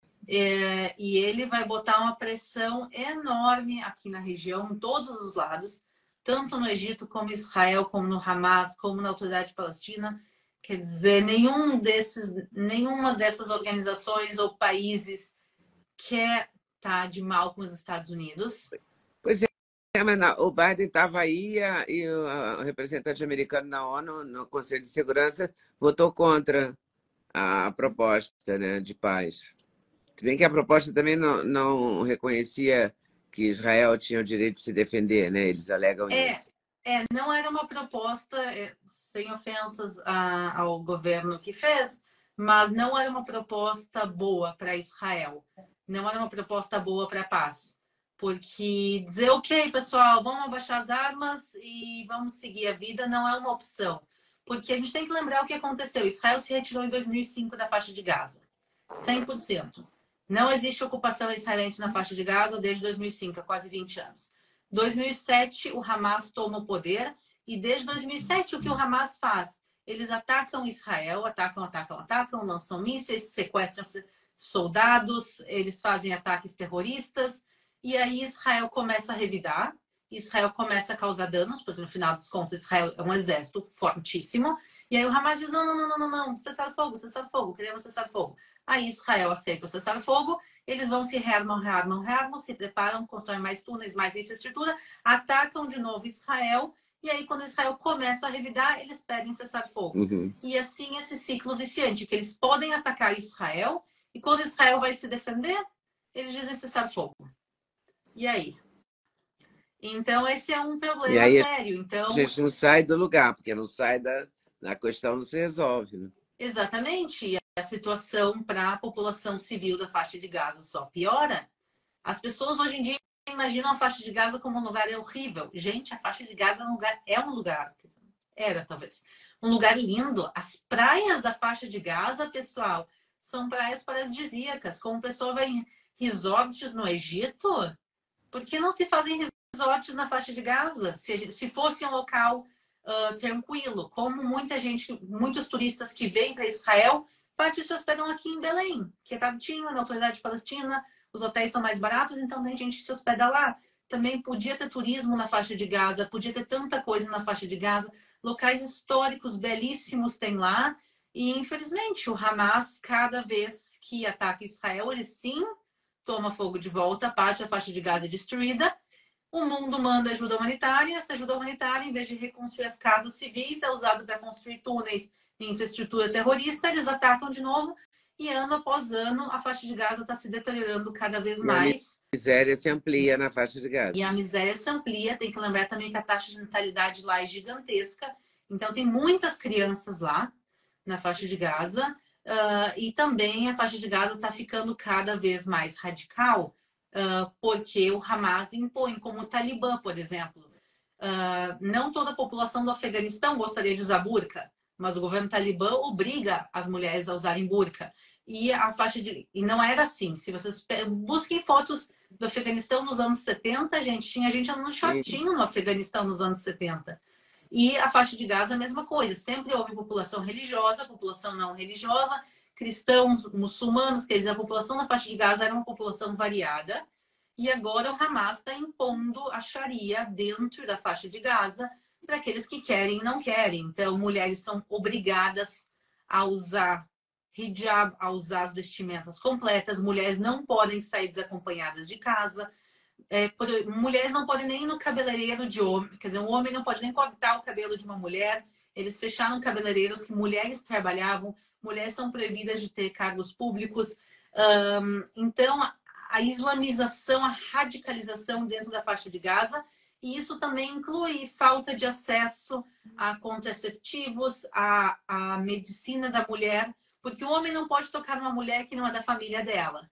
E ele vai botar uma pressão enorme aqui na região, em todos os lados, tanto no Egito como em Israel, como no Hamas, como na Autoridade Palestina. Quer dizer, nenhuma dessas organizações ou países quer estar de mal com os Estados Unidos. Pois é, mas o Biden estava aí e o representante americano na ONU, no Conselho de Segurança, votou contra a proposta, né, de paz. Se bem que a proposta também não reconhecia que Israel tinha o direito de se defender, né? Eles alegam isso. Não era uma proposta, sem ofensas ao governo que fez, mas não era uma proposta boa para Israel. Não era uma proposta boa para a paz. Porque dizer, ok, pessoal, vamos abaixar as armas e vamos seguir a vida não é uma opção. Porque a gente tem que lembrar o que aconteceu. Israel se retirou em 2005 da faixa de Gaza. 100%. Não existe ocupação israelense na faixa de Gaza desde 2005, há quase 20 anos. 2007, o Hamas toma o poder e desde 2007 o que o Hamas faz? Eles atacam Israel, atacam, lançam mísseis, sequestram soldados, eles fazem ataques terroristas e aí Israel começa a revidar, Israel começa a causar danos, porque no final dos contos Israel é um exército fortíssimo. E aí o Hamas diz, não, cessar fogo, queremos cessar fogo. Aí Israel aceita o cessar-fogo, eles vão se rearmam, se preparam, constroem mais túneis, mais infraestrutura, atacam de novo Israel, e aí quando Israel começa a revidar, eles pedem cessar-fogo. E assim esse ciclo viciante, que eles podem atacar Israel, e quando Israel vai se defender, eles dizem cessar-fogo. E aí? Então esse é um problema sério. Então, a gente não sai do lugar, porque não sai da questão, não se resolve, né? Exatamente. E a situação para a população civil da faixa de Gaza só piora. As pessoas hoje em dia imaginam a faixa de Gaza como um lugar horrível. Gente, a faixa de Gaza era talvez, um lugar lindo. As praias da faixa de Gaza, pessoal, são praias paradisíacas. Como o pessoal vai em resorts no Egito, por que não se fazem resorts na faixa de Gaza? Se fosse um local tranquilo, como muitos turistas que vêm para Israel, parte se hospedam aqui em Belém, que é pertinho, na Autoridade Palestina, os hotéis são mais baratos, então tem gente que se hospeda lá. Também podia ter turismo na faixa de Gaza, podia ter tanta coisa na faixa de Gaza, locais históricos belíssimos tem lá, e infelizmente o Hamas, cada vez que ataca Israel, ele sim toma fogo de volta, parte da faixa de Gaza é destruída. O mundo manda ajuda humanitária. Essa ajuda humanitária, em vez de reconstruir as casas civis, é usado para construir túneis e infraestrutura terrorista. Eles atacam de novo e ano após ano a faixa de Gaza está se deteriorando cada vez mais. A miséria se amplia na faixa de Gaza. E a miséria se amplia. Tem que lembrar também que a taxa de natalidade lá é gigantesca. Então tem muitas crianças lá na faixa de Gaza. E também a faixa de Gaza está ficando cada vez mais radical. Porque o Hamas impõe, como o Talibã, por exemplo. Não toda a população do Afeganistão gostaria de usar burca, mas o governo Talibã obriga as mulheres a usarem burca. E não era assim. Se vocês busquem fotos do Afeganistão nos anos 70, gente, tinha gente andando shortinho no Afeganistão nos anos 70. E a faixa de Gaza é a mesma coisa. Sempre houve população religiosa, população não religiosa, cristãos, muçulmanos, quer dizer, a população na faixa de Gaza era uma população variada. E agora o Hamas está impondo a Sharia dentro da faixa de Gaza para aqueles que querem e não querem. Então, mulheres são obrigadas a usar hijab, a usar as vestimentas completas. Mulheres não podem sair desacompanhadas de casa. Mulheres não podem nem ir no cabeleireiro de homem. Quer dizer, um homem não pode nem cortar o cabelo de uma mulher. Eles fecharam cabeleireiros que mulheres trabalhavam. Mulheres são proibidas de ter cargos públicos. Então, a islamização, a radicalização dentro da faixa de Gaza. E isso também inclui falta de acesso a contraceptivos, a medicina da mulher, porque o homem não pode tocar numa mulher que não é da família dela.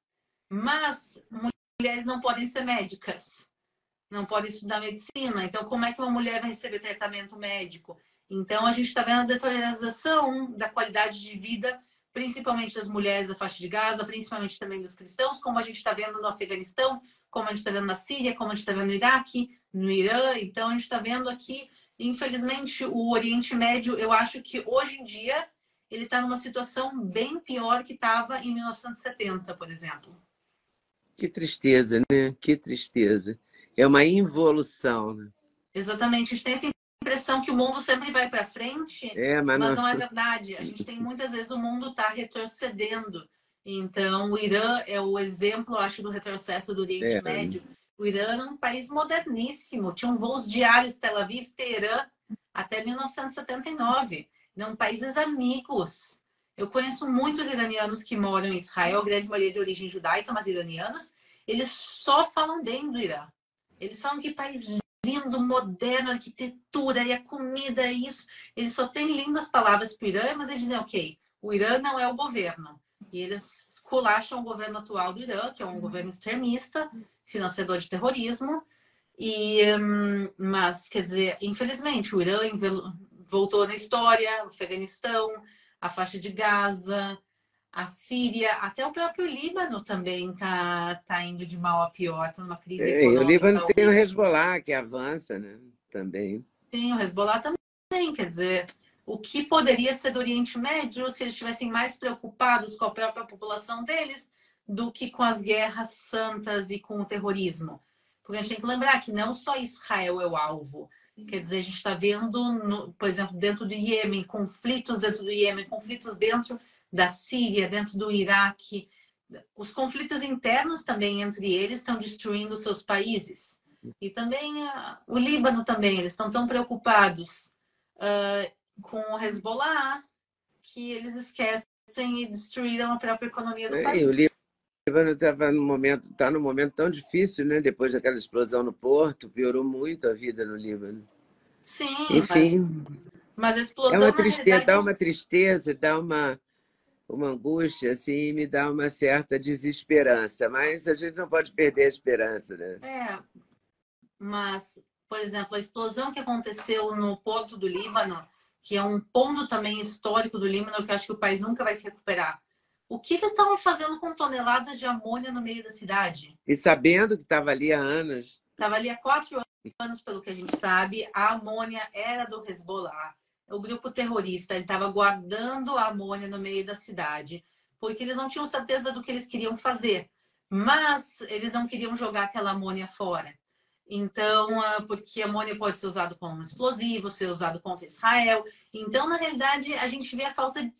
Mas mulheres não podem ser médicas, não podem estudar medicina. Então, como é que uma mulher vai receber tratamento médico? Então, a gente está vendo a deterioração da qualidade de vida principalmente das mulheres da faixa de Gaza, principalmente também dos cristãos, como a gente está vendo no Afeganistão, como a gente está vendo na Síria, como a gente está vendo no Iraque, no Irã. Então, a gente está vendo aqui, infelizmente, o Oriente Médio, eu acho que hoje em dia ele está numa situação bem pior que estava em 1970, por exemplo. Que tristeza, né? Que tristeza. É uma involução, né? Exatamente. A gente tem essa impressão que o mundo sempre vai para frente, mas não é verdade. A gente tem muitas vezes o mundo está retrocedendo. Então, o Irã é o exemplo, acho, do retrocesso do Oriente Médio. O Irã era um país moderníssimo, tinham voos diários Tel Aviv, Teherã, até 1979. Eram países amigos. Eu conheço muitos iranianos que moram em Israel, a grande maioria de origem judaica, mas iranianos. Eles só falam bem do Irã. Eles falam que país lindo, moderno, arquitetura e a comida é isso. Eles só têm lindas palavras para o Irã, mas eles dizem, ok, o Irã não é o governo. E eles culacham o governo atual do Irã, que é um governo extremista, financiador de terrorismo. Mas, quer dizer, infelizmente, o Irã voltou na história, o Afeganistão, a faixa de Gaza, a Síria, até o próprio Líbano também tá indo de mal a pior, está numa crise econômica. O Líbano tem o Hezbollah, que avança, né? Também. Sim, o Hezbollah também, quer dizer, o que poderia ser do Oriente Médio se eles estivessem mais preocupados com a própria população deles do que com as guerras santas e com o terrorismo. Porque a gente tem que lembrar que não só Israel é o alvo. Quer dizer, a gente está vendo, por exemplo, dentro do Iêmen, conflitos dentro do Iêmen, conflitos dentro da Síria, dentro do Iraque. Os conflitos internos também entre eles estão destruindo seus países. E também o Líbano também, eles estão tão preocupados com o Hezbollah que eles esquecem e destruíram a própria economia do país. E o Líbano está num momento tão difícil, né? Depois daquela explosão no porto, piorou muito a vida no Líbano. Sim, enfim. Mas a explosão, na realidade, dá uma tristeza, dá uma angústia, assim, me dá uma certa desesperança. Mas a gente não pode perder a esperança, né? Mas, por exemplo, a explosão que aconteceu no porto do Líbano, que é um ponto também histórico do Líbano, que eu acho que o país nunca vai se recuperar. O que eles estavam fazendo com toneladas de amônia no meio da cidade? E sabendo que estava ali há anos. Estava ali há 4 anos, pelo que a gente sabe. A amônia era do Hezbollah. O grupo terrorista estava guardando a amônia no meio da cidade, porque eles não tinham certeza do que eles queriam fazer. Mas eles não queriam jogar aquela amônia fora. Então, porque a amônia pode ser usado como explosivo, ser usado contra Israel. Então, na realidade, a gente vê a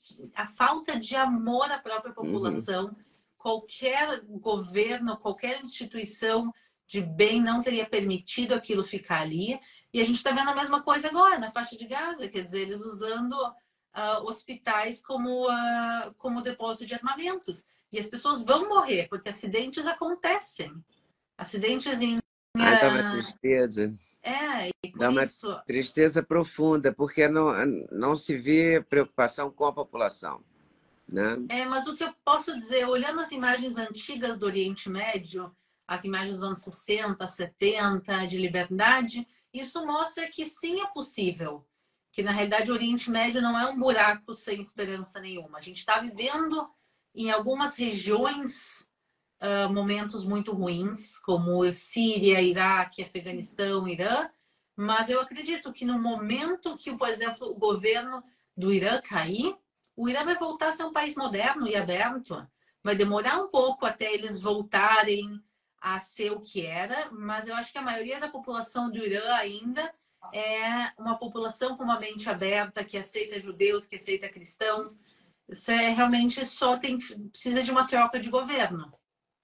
falta de amor à própria população. Qualquer governo, qualquer instituição de bem não teria permitido aquilo ficar ali. E a gente está vendo a mesma coisa agora, na faixa de Gaza. Quer dizer, eles usando hospitais como depósito de armamentos. E as pessoas vão morrer, porque acidentes acontecem. Acidentes em... Dá uma tristeza. Dá uma tristeza profunda, porque não se vê preocupação com a população, né? Mas o que eu posso dizer, olhando as imagens antigas do Oriente Médio, as imagens dos anos 60, 70, de liberdade, isso mostra que sim, é possível. Que, na realidade, o Oriente Médio não é um buraco sem esperança nenhuma. A gente está vivendo, em algumas regiões, momentos muito ruins, como Síria, Iraque, Afeganistão, Irã, mas eu acredito que no momento que, por exemplo, o governo do Irã cair, o Irã vai voltar a ser um país moderno e aberto. Vai demorar um pouco até eles voltarem a ser o que era, mas eu acho que a maioria da população do Irã ainda é uma população com uma mente aberta, que aceita judeus, que aceita cristãos. Isso realmente precisa de uma troca de governo.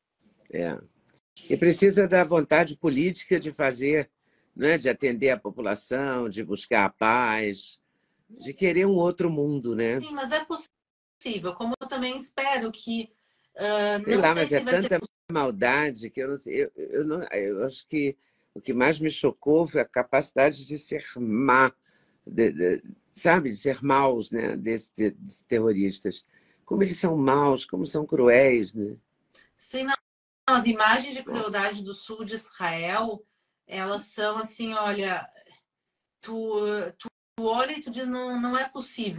E precisa da vontade política de fazer, né, de atender a população, de buscar a paz, de querer um outro mundo, né? Sim, mas é possível. Como eu também espero que... mas é tanta maldade que eu não sei. Eu acho que o que mais me chocou foi a capacidade de ser má, sabe, de ser maus, né, desses terroristas. Como eles são maus, como são cruéis, né? Sim, as imagens de crueldade do sul de Israel, elas são assim, olha, tu olha e tu diz, não é possível.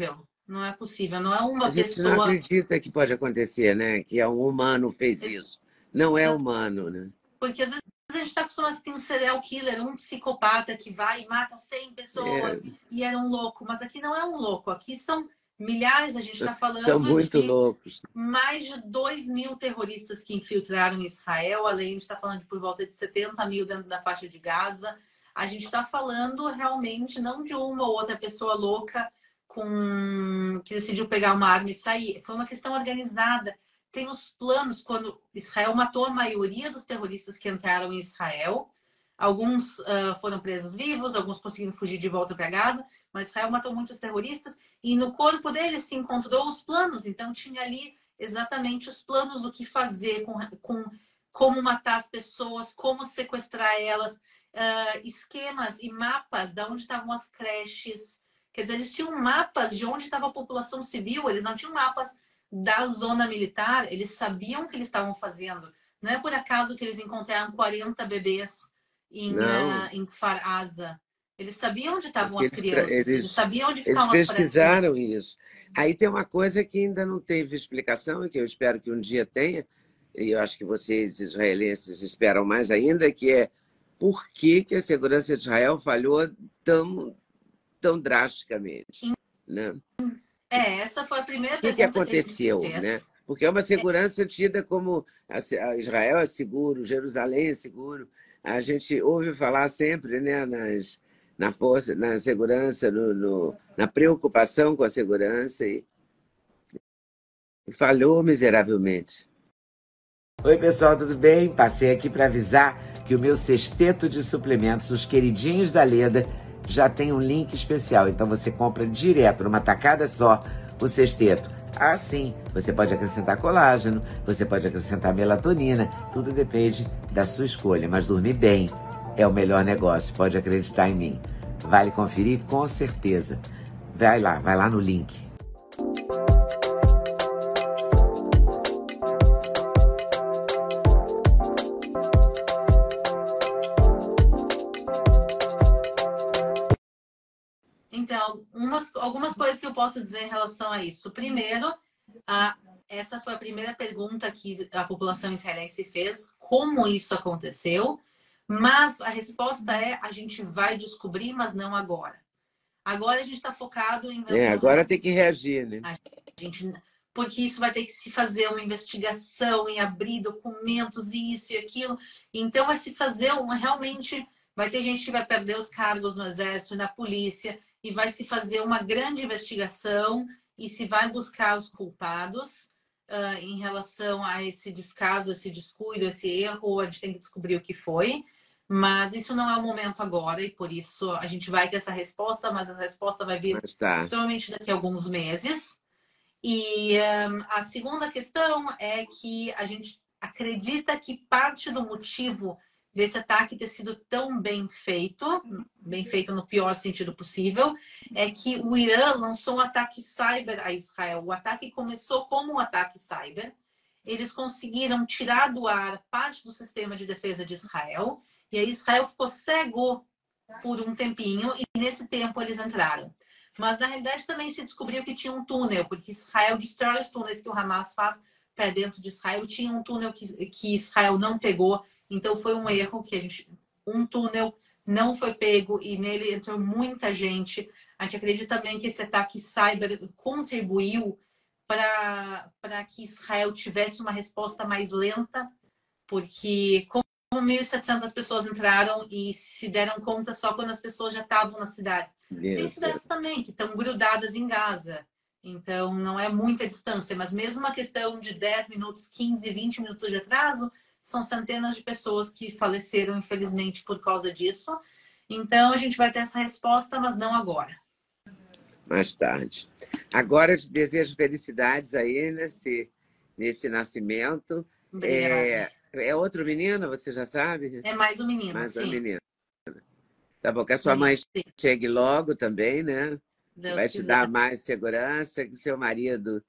Não é possível. Não é A uma gente não pessoa. acredita que pode acontecer, né? Que um humano fez isso. Não é humano, né? Porque às vezes a gente está acostumado a ter um serial killer, um psicopata que vai e mata 100 pessoas e era um louco. Mas aqui não é um louco. Aqui são milhares. A gente está São falando muito de loucos. mais de 2.000 terroristas que infiltraram Israel. Além de estar falando de por volta de 70 mil dentro da faixa de Gaza. A gente está falando realmente não de uma ou outra pessoa louca que decidiu pegar uma arma e sair. Foi uma questão organizada. Tem os planos, quando Israel matou a maioria dos terroristas que entraram em Israel. Alguns foram presos vivos, alguns conseguiram fugir de volta para Gaza, mas Israel matou muitos terroristas e no corpo deles se encontrou os planos. Então tinha ali exatamente os planos do que fazer, como matar as pessoas, como sequestrar elas, esquemas e mapas de onde estavam as creches. Quer dizer, eles tinham mapas de onde estava a população civil, eles não tinham mapas da zona militar, eles sabiam o que eles estavam fazendo. Não é por acaso que eles encontraram 40 bebês em Kfar Aza. Eles sabiam onde estavam as crianças, eles sabiam onde eles ficavam as pesquisaram isso. Aí tem uma coisa que ainda não teve explicação, e que eu espero que um dia tenha, e eu acho que vocês, israelenses, esperam mais ainda, que é por que a segurança de Israel falhou tão drasticamente, né? Essa foi a primeira O que pergunta que a gente aconteceu, fez. né? Porque é uma segurança tida como a Israel é seguro, Jerusalém é seguro. A gente ouve falar sempre, né, na força, na segurança, na preocupação com a segurança e falhou miseravelmente. Oi, pessoal, tudo bem? Passei aqui para avisar que o meu sexteto de suplementos, os queridinhos da Leda, já tem um link especial. Então você compra direto, numa tacada só, o sexteto. Ah, sim, você pode acrescentar colágeno, você pode acrescentar melatonina, tudo depende da sua escolha. Mas dormir bem é o melhor negócio, pode acreditar em mim. Vale conferir com certeza. Vai lá no link. Então, algumas coisas que eu posso dizer em relação a isso. Primeiro, essa foi a primeira pergunta que a população israelense fez, como isso aconteceu, mas a resposta é: a gente vai descobrir, mas não agora. Agora a gente está focado em... Agora tem que reagir, né? Porque isso vai ter que se fazer uma investigação, em abrir documentos, e isso e aquilo. Então vai se fazer realmente... Vai ter gente que vai perder os cargos no exército, na polícia, e vai se fazer uma grande investigação e se vai buscar os culpados em relação a esse descaso, esse descuido, esse erro. A gente tem que descobrir o que foi. Mas isso não é o momento agora e por isso a gente vai ter essa resposta, mas a resposta vai vir provavelmente daqui a alguns meses. E a segunda questão é que a gente acredita que parte do motivo desse ataque ter sido tão bem feito no pior sentido possível, é que o Irã lançou um ataque cyber a Israel. O ataque começou como um ataque cyber. Eles conseguiram tirar do ar parte do sistema de defesa de Israel, e aí Israel ficou cego por um tempinho, e nesse tempo eles entraram. Mas, na realidade, também se descobriu que tinha um túnel, porque Israel destrói os túneis que o Hamas faz para dentro de Israel. Tinha um túnel que Israel não pegou, então foi um erro que um túnel não foi pego e nele entrou muita gente. A gente acredita também que esse ataque cyber contribuiu para que Israel tivesse uma resposta mais lenta, porque como 1.700 pessoas entraram e se deram conta só quando as pessoas já estavam na cidade. Tem cidades também que estão grudadas em Gaza, então não é muita distância, mas mesmo uma questão de 10 minutos, 15, 20 minutos de atraso, são centenas de pessoas que faleceram, infelizmente, por causa disso. Então a gente vai ter essa resposta, mas não agora. Mais tarde. Agora eu te desejo felicidades aí nesse nascimento. Obrigada. É outro menino, você já sabe? É mais um menino, mais sim. Um menino. Tá bom, que a sua mãe chegue logo também, né? Deus vai te quiser. dar mais segurança, que seu marido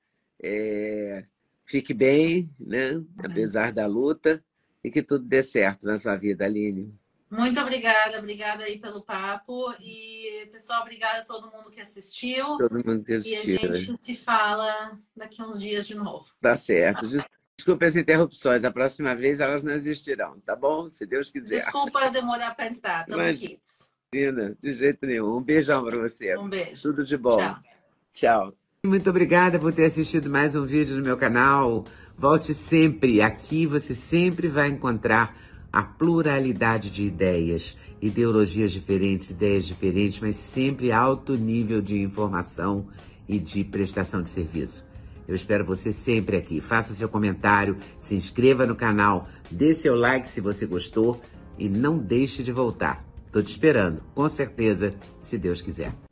fique bem, né? Apesar da luta, e que tudo dê certo na sua vida, Aline. Muito obrigada aí pelo papo. E, pessoal, obrigada a todo mundo que assistiu. Todo mundo que E a assistiu, né? gente se fala daqui uns dias de novo. Tá certo. Desculpe as interrupções. A próxima vez elas não existirão, tá bom? Se Deus quiser. Desculpa demorar para entrar. Tamo aqui. Imagina, de jeito nenhum. Um beijão para você. Um beijo. Tudo de bom. Tchau. Tchau. Muito obrigada por ter assistido mais um vídeo no meu canal. Volte sempre. Aqui você sempre vai encontrar a pluralidade de ideias, ideologias diferentes, ideias diferentes, mas sempre alto nível de informação e de prestação de serviço. Eu espero você sempre aqui. Faça seu comentário, se inscreva no canal, dê seu like se você gostou e não deixe de voltar. Estou te esperando, com certeza, se Deus quiser.